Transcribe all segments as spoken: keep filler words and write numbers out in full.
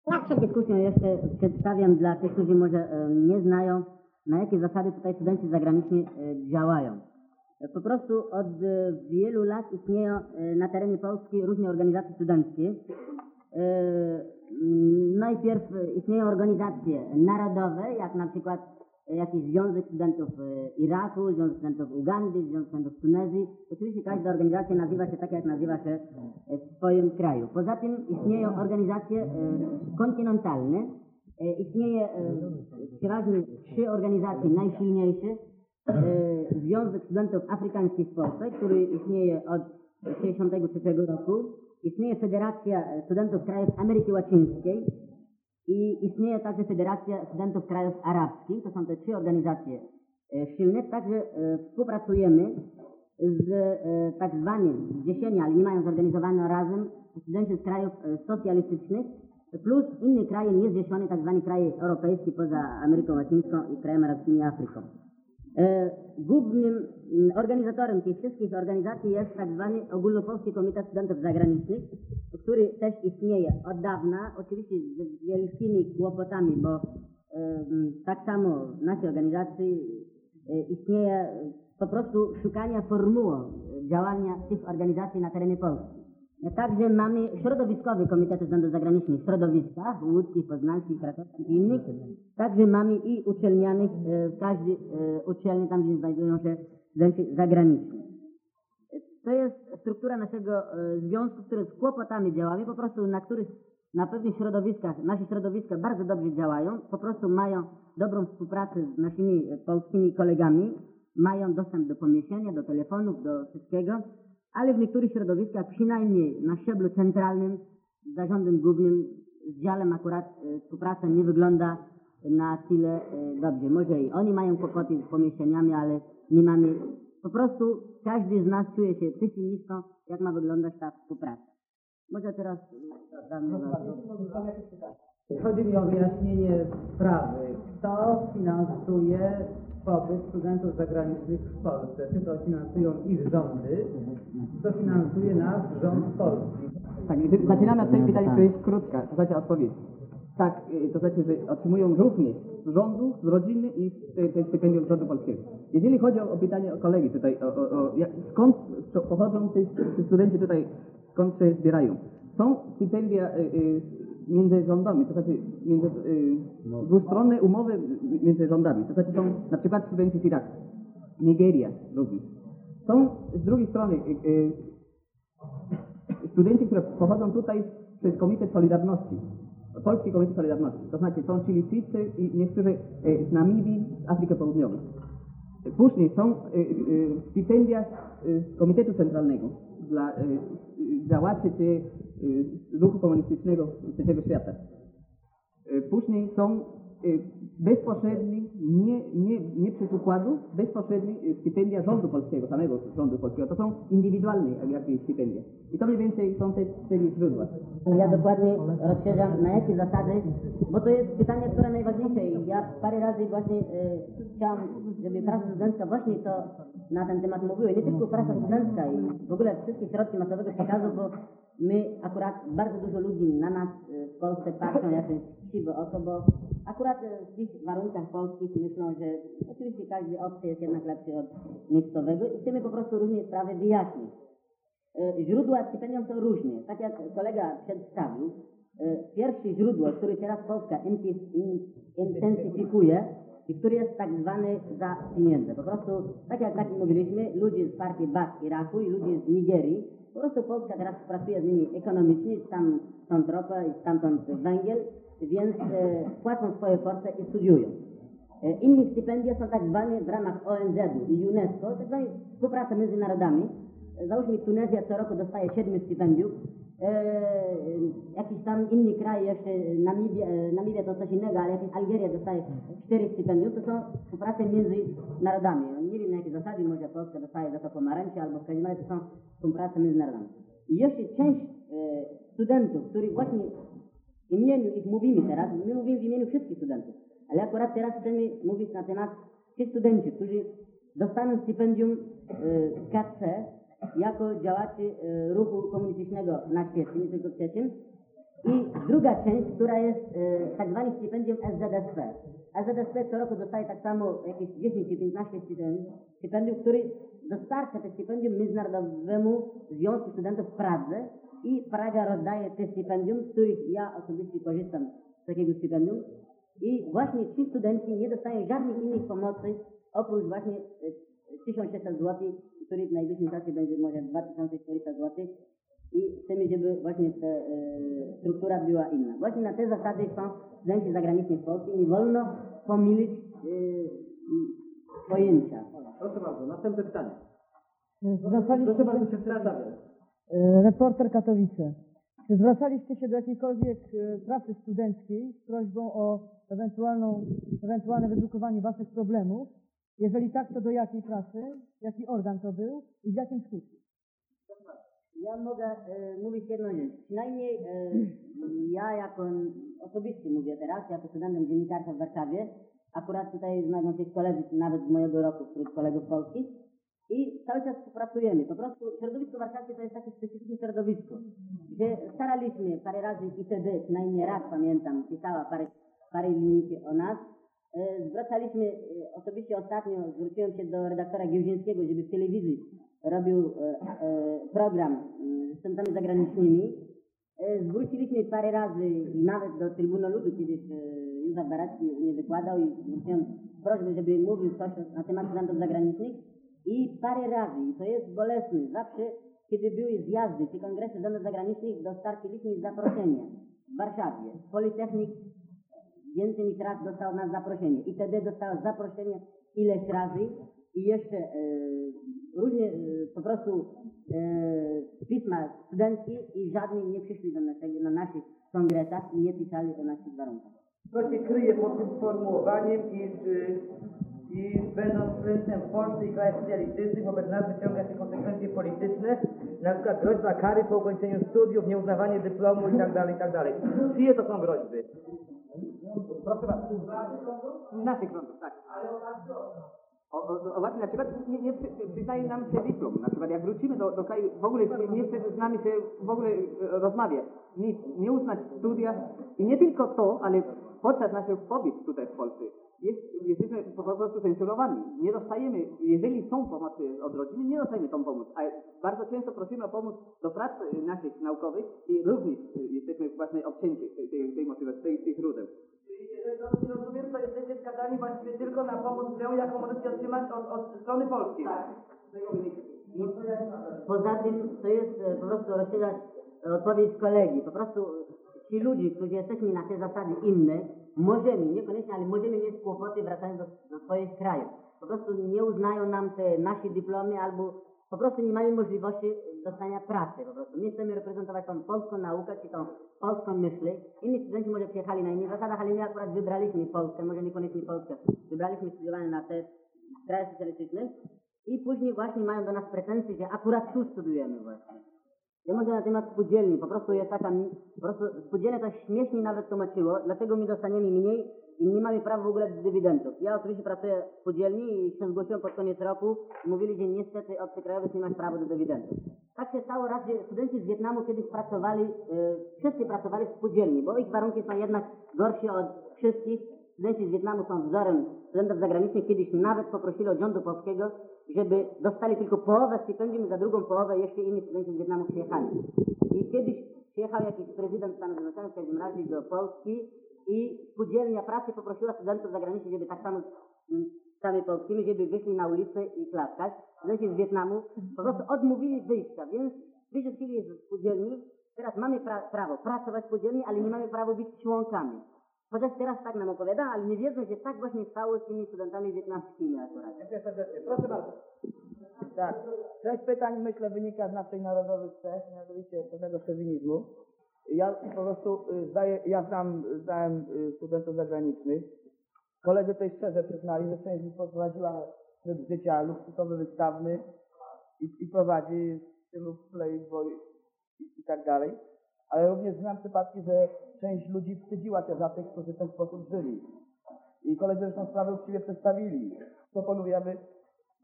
Tak, przed dyskusją jeszcze przedstawiam dla tych, którzy może nie znają, na jakie zasady tutaj studenci zagraniczni działają. Po prostu od wielu lat istnieją na terenie Polski różne organizacje studenckie. Najpierw istnieją organizacje narodowe, jak na przykład jakiś Związek Studentów Iraku, Związek Studentów Ugandy, Związek Studentów Tunezji. Oczywiście każda organizacja nazywa się tak, jak nazywa się w swoim kraju. Poza tym istnieją organizacje kontynentalne. Istnieje przeważnie trzy organizacje najsilniejsze. Związek Studentów Afrykańskich w Polsce, który istnieje od tysiąc dziewięćset sześćdziesiątego trzeciego roku. Istnieje Federacja Studentów Krajów Ameryki Łacińskiej i istnieje także Federacja Studentów Krajów Arabskich. To są te trzy organizacje silne. Także współpracujemy z tak zwanymi zrzeszenia, ale nie mają zorganizowane razem studenci z krajów socjalistycznych plus inne kraje niezrzeszone, tak zwane kraje europejskie poza Ameryką Łacińską i krajami arabskimi i Afryką. Głównym organizatorem tych wszystkich organizacji jest tak zwany Ogólnopolski Komitet Studentów Zagranicznych, który też istnieje od dawna, oczywiście z wielkimi kłopotami, bo tak samo w naszej organizacji istnieje po prostu szukania formuły działania tych organizacji na terenie Polski. Także mamy środowiskowy Komitet Studentów Zagranicznych w środowiskach łódzkich, poznańskich, krakowskich i innych. Także mamy i uczelnianych, w każdej uczelni, tam gdzie znajdują się studenci zagraniczni. To jest struktura naszego związku, który z kłopotami działamy, po prostu na których na pewnych środowiskach, nasze środowiska bardzo dobrze działają, po prostu mają dobrą współpracę z naszymi polskimi kolegami, mają dostęp do pomieszczenia, do telefonów, do wszystkiego. Ale w niektórych środowiskach, przynajmniej na szczeblu centralnym, z zarządem głównym, z działem akurat e, współpraca nie wygląda na tyle e, dobrze. Może i oni mają kłopoty z pomieszczeniami, ale nie mamy. Po prostu każdy z nas czuje się pesymistą, jak ma wyglądać ta współpraca. Może teraz dam Chodzi mi o wyjaśnienie sprawy. Kto finansuje pobyt studentów zagranicznych w Polsce? Czy to finansują ich rządy, czy to finansuje nas, rząd Polski? Tak, zaczynamy od tej pytania, która jest krótka, to znaczy odpowiedź. Tak, to znaczy, że otrzymują również z rządu, z rodziny i z tej stypendium z rządu polskiego. Jeżeli chodzi o, o pytanie o kolegi tutaj, o, o, o, jak, skąd pochodzą ci studenci tutaj, skąd się zbierają? Są stypendia y, y, między rządami, to znaczy między, y, dwustronne umowy między rządami, to znaczy są na przykład studenci z Iraku, Nigeria również. Są z drugiej strony y, y, studenci, które pochodzą tutaj przez Komitet Solidarności, Polski Komitet Solidarności, to znaczy są Chilijczycy i niektórzy z Namibii, z Afryki Południowej. Później są stypendia z Komitetu Centralnego dla działaczy czy ruchu komunistycznego trzeciego świata. Później są bezpośredni, nie, nie, nie przez układu, bezpośredni stypendia rządu polskiego, samego rządu polskiego. To są indywidualne jakieś stypendia. I to mniej więcej są te cztery źródła. Ja dokładnie rozszerzam, na jakie zasady, bo to jest pytanie, które najważniejsze i ja parę razy właśnie e, chciałam, żeby prasa studencka właśnie to na ten temat mówiła. Nie tylko prasa studencka i w ogóle wszystkie środki masowego przekazu, bo my akurat bardzo dużo ludzi na nas w Polsce patrzą jak siwe oko, bo akurat w tych warunkach polskich myślą, że oczywiście każdy obcy jest jednak lepszy od miejscowego i chcemy po prostu różne sprawy wyjaśnić. Źródła stypendium są różne. Tak jak kolega przedstawił, pierwsze źródło, które teraz Polska intensyfikuje i który jest tak zwany za pieniądze. Po prostu, tak jak tak mówiliśmy, ludzie z partii Baath Iraku i ludzie z Nigerii, po prostu Polska teraz pracuje z nimi ekonomicznie, tam stąd ropa i stamtąd węgiel, więc e, płacą swoje porce i studiują. E, inne stypendia są tak zwane w ramach O N Z u i UNESCO, tak zwane współpraca między narodami. E, załóżmy Tunezja co roku dostaje siedem stypendiów, e, jakiś tam inny kraj, jeszcze Namibia, e, Namibia to coś innego, ale jakiś Algeria dostaje cztery stypendiów, to są współprace między narodami. Nie wiem na jakie zasady, może Polska dostaje za to pomarańcze, albo w każdym razie to są współprace między narodami. I jeszcze część e, studentów, którzy właśnie w imieniu ich mówimy teraz, my mówimy w imieniu wszystkich studentów, ale akurat teraz chcemy mówić na temat tych studentów, którzy dostaną stypendium e, K C jako działaczy e, ruchu komunistycznego na świecie, nie tylko trzecim. I drugi druga część, która jest e, tak zwanym stypendium S Z S P. S Z S P co roku dostaje tak samo jakieś dziesięć czy piętnaście stypendiów, który dostarcza te stypendium Międzynarodowemu Związku Studentów w Pradze i Praga rozdaje te stypendium, z których ja osobiście korzystam z takiego stypendium. I właśnie ci studenci nie dostają żadnych innych pomocy oprócz właśnie tysiąc sześćset złotych, który w najbliższym czasie będzie może dwa tysiące czterysta złotych. I chcemy, żeby właśnie ta e, struktura była inna. Właśnie na te zasady są studenci zagraniczni w Polsce i nie wolno pomylić e, pojęcia. Proszę bardzo, następne pytanie. Zwracaliście Proszę bardzo, się, się przedstawię. e, reporter Katowice. Czy zwracaliście się do jakiejkolwiek e, prasy studenckiej z prośbą o ewentualną, ewentualne wydrukowanie waszych problemów? Jeżeli tak, to do jakiej prasy? Jaki organ to był i z jakim skutkiem? Ja mogę e, mówić jedną rzecz. Przynajmniej e, ja jako osobiście mówię teraz, jako studentem dziennikarstwa w Warszawie, akurat tutaj znajdą się koledzy nawet z mojego roku, wśród kolegów polskich i cały czas współpracujemy. Po prostu środowisko warszawskie to jest takie specyficzne środowisko, gdzie staraliśmy parę razy i wtedy, przynajmniej raz pamiętam, pisała parę, parę linijki o nas. E, zwracaliśmy, e, osobiście ostatnio zwróciłem się do redaktora Giełdzińskiego, żeby w telewizji robił e, e, program e, z studentami zagranicznymi. E, zwróciliśmy parę razy i nawet do Trybunału Ludu, kiedyś e, Józef Baracki mnie wykładał i zwróciłem prośbę, żeby mówił coś na temat studentów zagranicznych i parę razy, i to jest bolesne, zawsze kiedy były zjazdy czy kongresy studentów zagranicznych, dostarczyliśmy zaproszenie w Warszawie. Politechnik więcej niż raz dostał nas zaproszenie i wtedy dostał zaproszenie ileś razy i jeszcze e, różnie e, po prostu e, pisma studenckie i żadni nie przyszli do naszego, na naszych kongresach i nie pisali o naszych warunkach. Co się kryje pod tym sformułowaniem, iż, y, iż będąc prezydentem w Polsce i krajach socjalistycznych wobec nas wyciąga się konsekwencje polityczne, na przykład groźba kary po ukończeniu studiów, nieuznawanie dyplomu itd., itd. Czyje to są groźby? Proszę bardzo. Naszych rządów, tak. O, o, o właśnie, na przykład nie, nie przy, przyznaje nam się dyplom. Na przykład jak wrócimy do, do kraju, w ogóle nie, nie chce z nami się w ogóle e, rozmawiać, nic, nie uznać studia i nie tylko to, ale podczas naszych pobyt tutaj w Polsce jest, jesteśmy po prostu censurowani. Nie dostajemy, jeżeli są pomocy od rodziny, nie dostajemy tą pomoc, a bardzo często prosimy o pomoc do prac naszych naukowych i również jesteśmy właśnie obcięci tej, tej, tej motywacji, tej, tych źródeł. Jeżeli dobrze rozumiem, to jesteście skazani właściwie tylko na pomoc, jaką możecie otrzymać od, od strony polskiej. Tak. I poza tym to jest e, po prostu rozszerzać odpowiedź kolegi. Po prostu ci ludzie, którzy jesteśmy na te zasady inne, możemy, niekoniecznie, ale możemy mieć kłopoty wracając do, do swoich krajów. Po prostu nie uznają nam te nasze dyplomy albo po prostu nie mają możliwości dostania pracy. Po prostu my chcemy reprezentować tą polską naukę, czy tą polską myśl. Inni studenci może przyjechali na innych zasadach, ale my akurat wybraliśmy Polskę, może niekoniecznie Polskę. Wybraliśmy studiowanie na te kraje socjalistyczne i później właśnie mają do nas pretensje, że akurat tu studujemy właśnie. Ja może na temat spółdzielni, po prostu jest taka, po prostu spółdzielnie to śmiesznie nawet tłumaczyło, dlaczego my dostaniemy mniej i nie mamy prawa w ogóle do dywidendów. Ja oczywiście pracuję w spółdzielni i się zgłosiłem pod koniec roku i mówili, że niestety obcy krajowiec nie masz prawa do dywidendów. Tak się stało raz, że studenci z Wietnamu kiedyś pracowali, e, wszyscy pracowali w spółdzielni, bo ich warunki są jednak gorsze od wszystkich. Studenci z Wietnamu są wzorem studentów zagranicznych. Kiedyś nawet poprosili od rządu polskiego, żeby dostali tylko połowę stypendium i za drugą połowę jeszcze inni studenci z Wietnamu przyjechali. I kiedyś przyjechał jakiś prezydent Stanów Zjednoczonych, w każdym razie do Polski i spółdzielnia pracy poprosiła studentów zagranicznych, żeby tak samo sami polskimi, żeby wyszli na ulicę i klaskać. Studenci z Wietnamu po prostu odmówili wyjścia, więc wyrzucili z spółdzielni. Teraz mamy pra- prawo pracować w spółdzielni, ale nie mamy prawa być członkami. Chociaż teraz tak nam opowiada, ale nie wiedzą, że tak właśnie stało z tymi studentami wietnamskimi akurat. Dziękuję serdecznie. Proszę bardzo. Tak. Część pytań, myślę, wynika z naszej narodowych cech, mianowicie pewnego szowinizmu. Ja po prostu y, zdaję, ja znam, znałem y, studentów zagranicznych. Koledzy tutaj szczerze przyznali, że część z nich prowadziła tryb życia luksusowy, wystawny i, i prowadzi w stylu playboy i, i tak dalej. Ale również znam przypadki, że część ludzi wstydziła się za tych, którzy w ten sposób żyli. I koledzy zresztą sprawę uczciwie przedstawili. Proponujemy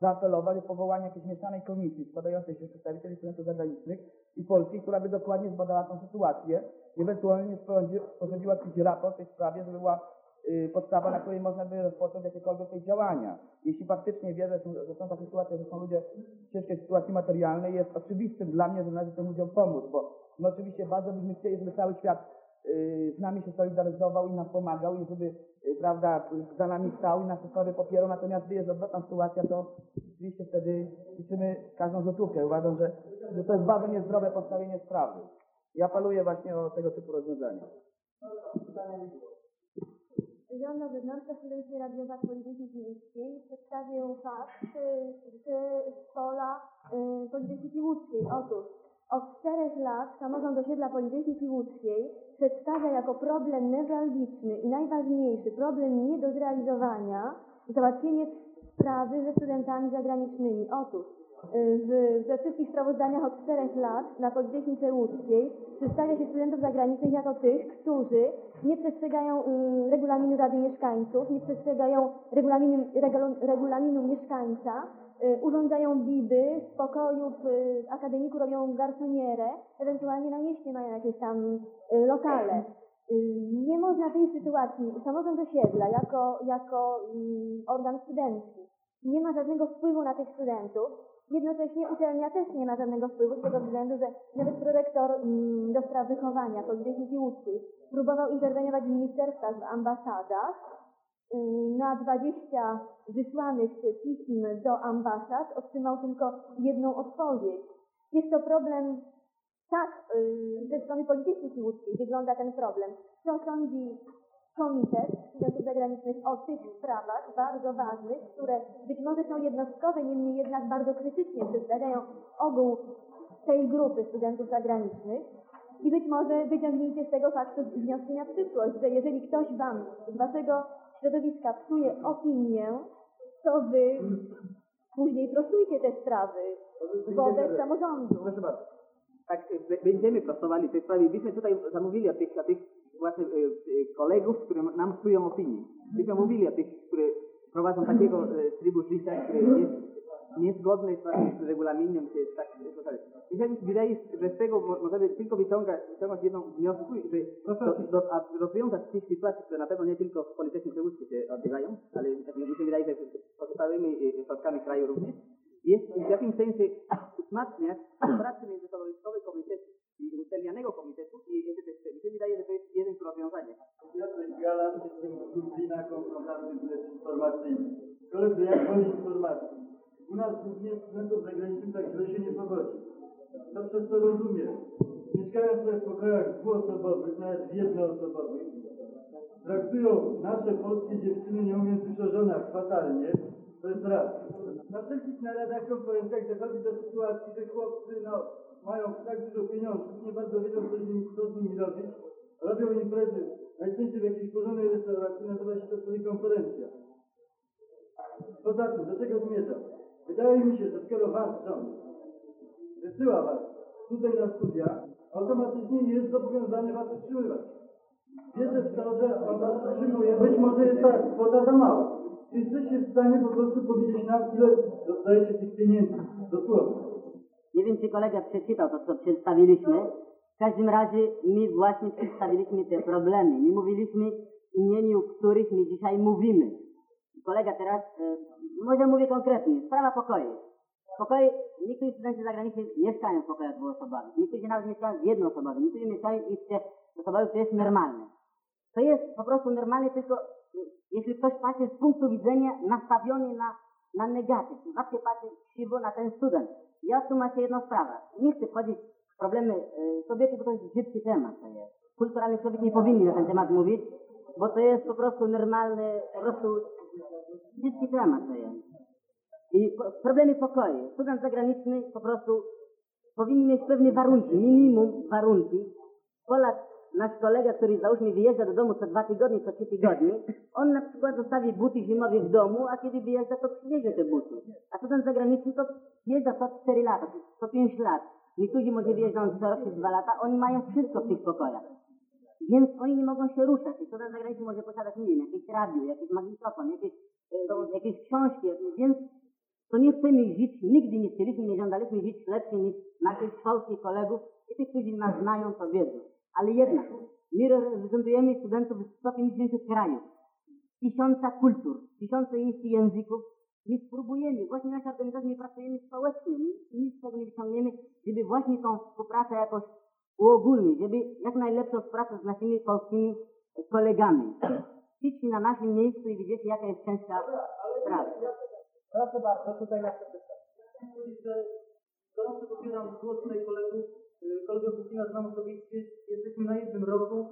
zaapelować o powołanie jakiejś mieszanej komisji składającej się z przedstawicieli studentów zagranicznych i polskich, która by dokładnie zbadała tę sytuację i ewentualnie sporządziła jakiś raport w tej sprawie, żeby była y, podstawa, na której można by rozpocząć jakiekolwiek tej działania. Jeśli faktycznie wierzę, że są takie sytuacje, że są ludzie w ciężkiej sytuacji materialnej, jest oczywistym dla mnie, że należy tym ludziom pomóc, bo my oczywiście bardzo byśmy chcieli, żeby cały świat y, z nami się solidaryzował i nam pomagał i żeby y, prawda, za nami stał i nasze sprawy popierał, natomiast gdy jest odwrotna sytuacja, to oczywiście wtedy liczymy każdą złotówkę. Uważam, że, że to jest bardzo niezdrowe postawienie sprawy. I apeluję właśnie o tego typu rozwiązania. Joanna Bednarska, studencja radiowa Politechniki Łódzkiej. Przedstawię fakt z pola y, Politechniki Łódzkiej. Otóż od czterech lat samorząd osiedla Politechniki Łódzkiej przedstawia jako problem newralgiczny i najważniejszy problem nie do zrealizowania załatwienie sprawy ze studentami zagranicznymi. Otóż w, we wszystkich sprawozdaniach od czterech lat na Politechnice Łódzkiej przedstawia się studentów zagranicznych jako tych, którzy nie przestrzegają y, regulaminu Rady Mieszkańców, nie przestrzegają regulaminu, regul, regulaminu mieszkańca, y, urządzają biby, z pokojów y, akademiku robią garsonierę, ewentualnie na mieście mają jakieś tam y, lokale. Y, nie można tej sytuacji, samorząd osiedla jako, jako y, organ studencki nie ma żadnego wpływu na tych studentów. Jednocześnie uczelnia też nie ma żadnego wpływu z tego względu, że nawet prorektor mm, do spraw wychowania Politechniki Łódzkiej próbował interweniować w ministerstwach, w ambasadach. Yy, na dwadzieścia wysłanych pism do ambasad otrzymał tylko jedną odpowiedź. Jest to problem, tak, yy, ze strony Politechniki Łódzkiej wygląda ten problem. Co sądzi Komitet Studentów Zagranicznych o tych sprawach bardzo ważnych, które być może są jednostkowe, niemniej jednak bardzo krytycznie przedstawiają ogół tej grupy studentów zagranicznych i być może wyciągnijcie z tego faktu wnioski na przyszłość, że jeżeli ktoś wam z waszego środowiska psuje opinię, to wy później prostujcie te sprawy wobec samorządu. Proszę bardzo. Tak, będziemy prostowali te sprawy. Byśmy tutaj zamówili od tych, od tych właśnie kolegów, które nam psują opinię. Byśmy mówili o tych, które prowadzą takiego trybu życia, który jest niezgodny z, z regulaminem. Czy tak, mi się wydaje, że z tego możemy tylko wyciągać, wyciągać jedną wniosku, że do, do, a rozwiązać tych sytuacji, które na pewno nie tylko w Politechnice Łódzkiej się odbywają, ale mi się wydaje, że pozostałymi środkami kraju również, jest w jakimś sensie wzmacniać pracę międzyśrodowiskowej komitetu i uczelnianego komitetu i mi się wydaje, że to jest jeden z rozwiązań. Piotrek Galan, dyscyplina konfrontacji z informacyjnej. Koledzy, jak woli informacji? U nas głównie studentów zagranicznych tak źle się nie powodzi. To przez to rozumiem. Mieszkają sobie w pokojach dwuosobowych, nawet jednoosobowych. Traktują nasze polskie dziewczyny, nie mówiąc już o żonach, fatalnie. To jest raz. Na wszelkich naradach, konferencjach dochodzi do sytuacji, że chłopcy no, mają tak dużo pieniążków, nie bardzo wiedzą, co z nimi, co z nimi robić. Robią imprezy, najczęściej w jakiejś porządnej restauracji, nazywa się to telekonferencja. Poza tym, do czego zmierzam? Wydaje mi się, że skoro wasz rząd wysyła was tutaj na studia, automatycznie jest zobowiązany was utrzymywać. Wierzę w to, że on was utrzymuje, być może jest ta kwota za mała. Czy jesteście w stanie po prostu powiedzieć nam, ile dostajecie tych pieniędzy? Dosłownie. Nie wiem, czy kolega przeczytał to, co przedstawiliśmy. W każdym razie my właśnie przedstawiliśmy te problemy. My mówiliśmy w imieniu których my dzisiaj mówimy. Kolega teraz, e, może mówię konkretnie, sprawa pokoju. Pokoje, niektórzy studenci zagraniczni mieszkają w pokojach dwuosobowych, niektórzy nawet mieszkają w jednoosobowych, niektórzy mieszkają w trzyosobowych, to jest normalne. To jest po prostu normalne, tylko jeśli ktoś patrzy z punktu widzenia nastawiony na, na negatyw, zawsze patrzy krzywo na ten student. Ja tłumaczę jedną sprawę. Nie chcę wchodzić w problemy y, kobiety, bo to jest brzydki temat. To jest. Kulturalny człowiek nie powinien na ten temat mówić, bo to jest po prostu normalny, po prostu brzydki temat to jest. I po, problemy pokoju. Student zagraniczny po prostu powinien mieć pewne warunki, minimum warunki. Polak, nasz kolega, który załóżmy wyjeżdża do domu co dwa tygodnie, co trzy tygodnie, on na przykład zostawi buty zimowe w domu, a kiedy wyjeżdża, to przywiezie te buty. A student zagraniczny to wyjeżdża co cztery lata, co pięć lat. Niektórzy może wyjeżdżają co rok czy dwa lata, oni mają wszystko w tych pokojach. Więc oni nie mogą się ruszać. I student zagraniczny może posiadać, nie wiem, jakieś radio, jakiś magnetofon, jakieś, e, jakieś książki, więc to nie chcemy żyć, nigdy nie chcieliśmy, nie żądaliśmy żyć lepszej niż naszych polskich kolegów i tych, którzy nas znają, to wiedzą. Ale jednak, my reprezentujemy studentów z sto pięćdziesięciu krajów, tysiąca kultur, tysiące innych języków. My spróbujemy, właśnie nasza organizacja, my pracujemy społecznie, my nic z tego nie wyciągniemy, żeby właśnie tą współpracę jakoś uogólnić, żeby jak najlepszą współpracę z naszymi polskimi kolegami. Idźcie na naszym miejscu i widzicie, jaka jest ciężka sprawa. Proszę bardzo, tutaj na że gorąco popieram głos tutaj kolegów, kolegów Putina znam osobiście, jesteśmy na jednym roku.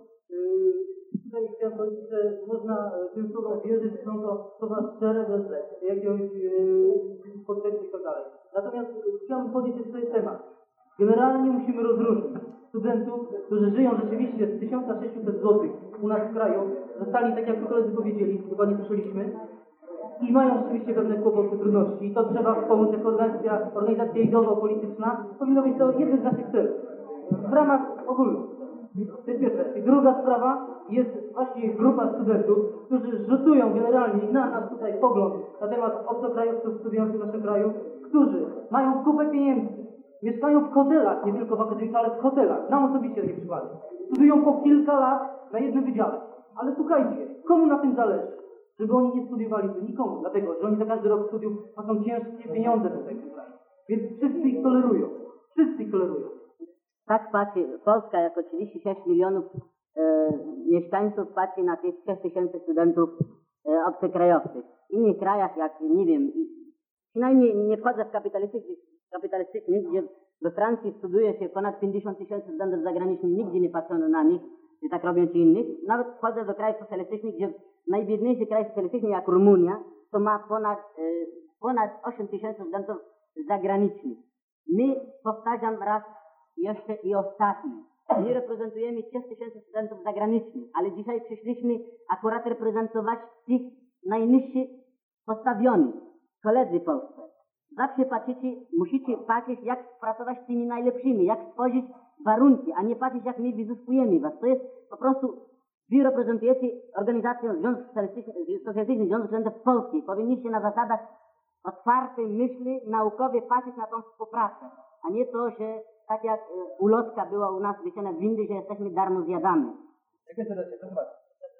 Tutaj chciałem powiedzieć, że można tym słowom wierzyć, że są to słowa szczere, bez jakiegoś podtekstu i tak dalej. Natomiast chciałbym podnieść jeszcze temat. Generalnie musimy rozróżnić studentów, którzy żyją rzeczywiście z tysiąc sześćset złotych u nas w kraju, zostali, tak jak tu koledzy powiedzieli, chyba nie słyszeliśmy, i mają rzeczywiście pewne kłopoty, trudności. I to trzeba wspomóc jako organizacja, organizacja ideowo-polityczna. Powinno być to jeden z naszych celów. W ramach ogólnych. To jest pierwsze. I druga sprawa jest właśnie grupa studentów, którzy rzutują generalnie na nas tutaj pogląd na temat obcokrajowców studiujących w naszym kraju, którzy mają kupę pieniędzy, mieszkają w hotelach, nie tylko w akademii, ale w hotelach. Znam osobiście takie przykłady. Studiują po kilka lat na jednym wydziale. Ale słuchajcie, komu na tym zależy? Żeby oni nie studiowali, to nikomu, dlatego, że oni za każdy rok studiów płacą ciężkie pieniądze do tego kraju. Więc wszyscy ich tolerują. Wszyscy ich tolerują. Tak patrzy, Polska jako trzydzieści sześć milionów e, mieszkańców patrzy na tych sześć tysięcy studentów e, obcokrajowców. W innych krajach, jak nie wiem, przynajmniej nie wchodzę w kapitalistycznych, kapitalistycznych, gdzie we Francji studiuje się ponad pięćdziesiąt tysięcy studentów zagranicznych, nigdzie nie patrzono na nich, że tak robią ci innych. Nawet wchodzę do krajów socjalistycznych, gdzie najbiedniejszy kraj socjalistyczny jak Rumunia, to ma ponad, e, ponad osiem tysięcy studentów zagranicznych. My, powtarzam raz jeszcze i ostatni, my reprezentujemy sześć tysięcy studentów zagranicznych, ale dzisiaj przyszliśmy akurat reprezentować tych najniższych postawionych, koledzy polscy. Zawsze patrzycie, musicie patrzeć, jak pracować z tymi najlepszymi, jak stworzyć warunki, a nie patrzeć, jak my wyzyskujemy was. To jest po prostu, wy reprezentujecie organizację Związku Socjalistycznych Związku Studentów Polskich. Powinniście na zasadach otwartej myśli naukowej patrzeć na tą współpracę, a nie to, że tak jak ulotka była u nas wyciągnięta w windy, że jesteśmy darmo zjadamy. Dziękuję serdecznie, proszę bardzo.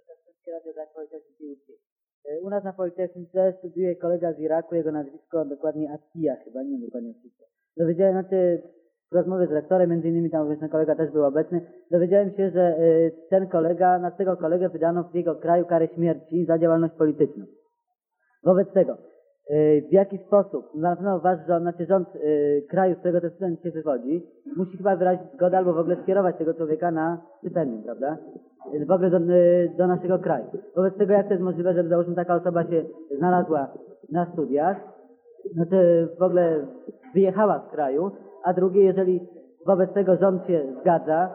U nas na Politechnice studiuje kolega z Iraku, jego nazwisko dokładnie Atija chyba, nie wiem dokładnie nazwisko. Dowiedziałem, znaczy w rozmowie z rektorem, między innymi tam obecny kolega też był obecny, dowiedziałem się, że y, ten kolega, na tego kolegę wydano w jego kraju karę śmierci za działalność polityczną. Wobec tego, y, w jaki sposób, na pewno wasz rząd, znaczy rząd y, kraju, z którego ten student się wywodzi, musi chyba wyrazić zgodę albo w ogóle skierować tego człowieka na stypendium, prawda? W ogóle do, do naszego kraju. Wobec tego, jak to jest możliwe, żeby załóżmy taka osoba się znalazła na studiach, znaczy w ogóle wyjechała z kraju, a drugie, jeżeli wobec tego rząd się zgadza,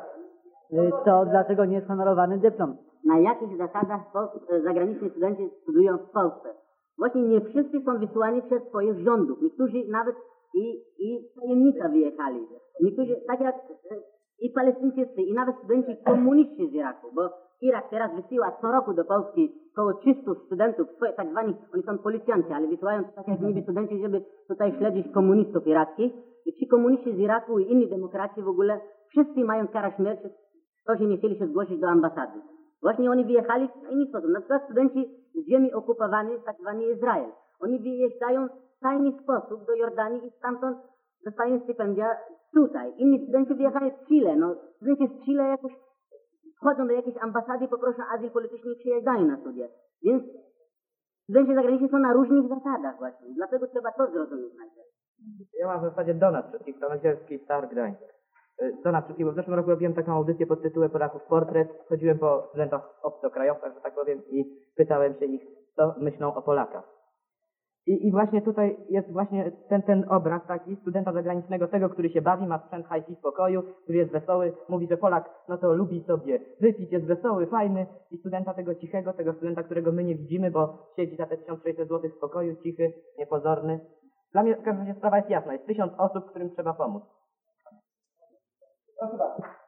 to dlaczego nie jest honorowany dyplom? Na jakich zasadach zagraniczni studenci studiują w Polsce? Właśnie nie wszyscy są wysyłani przez swoich rządów. Niektórzy nawet i, i tajemnica wyjechali. Niektórzy, tak jak i Palestyńczycy, i nawet studenci komuniści z Iraku, bo Irak teraz wysyła co roku do Polski około trzystu studentów, swoje, tak zwani, oni są policjanci, ale wysyłają tak jak niby studenci, żeby tutaj śledzić komunistów irackich. I ci komuniści z Iraku i inni demokraci w ogóle, wszyscy mają karę śmierci, to, że nie chcieli się zgłosić do ambasady. Właśnie oni wyjechali w inny sposób. Na przykład studenci z ziemi okupowanej, tak zwany Izrael. Oni wyjeżdżają w tajny sposób do Jordanii i stamtąd dostają stypendia tutaj. Inni studenci wyjechali z Chile. No, studenci z Chile jakoś wchodzą do jakiejś ambasady i poproszą azyl polityczny i przyjeżdżają na studia. Więc studenci zagraniczni są na różnych zasadach właśnie. Dlatego trzeba to zrozumieć najpierw. Ja mam w zasadzie do nas wszystkich, Starodzielski, Star Gdańsk. Do nas wszystkich, bo w zeszłym roku robiłem taką audycję pod tytułem Polaków Portret. Chodziłem po studentach obcokrajowcach, że tak powiem, i pytałem się ich, co myślą o Polakach. I, I właśnie tutaj jest właśnie ten, ten obraz taki studenta zagranicznego, tego, który się bawi, ma sprzęt hi-fi w pokoju, który jest wesoły, mówi, że Polak no to lubi sobie wypić, jest wesoły, fajny, i studenta tego cichego, tego studenta, którego my nie widzimy, bo siedzi za te tysiąc sześćset złotych w pokoju, cichy, niepozorny. Dla mnie w każdym razie sprawa jest jasna, jest tysiąc osób, którym trzeba pomóc. Proszę bardzo.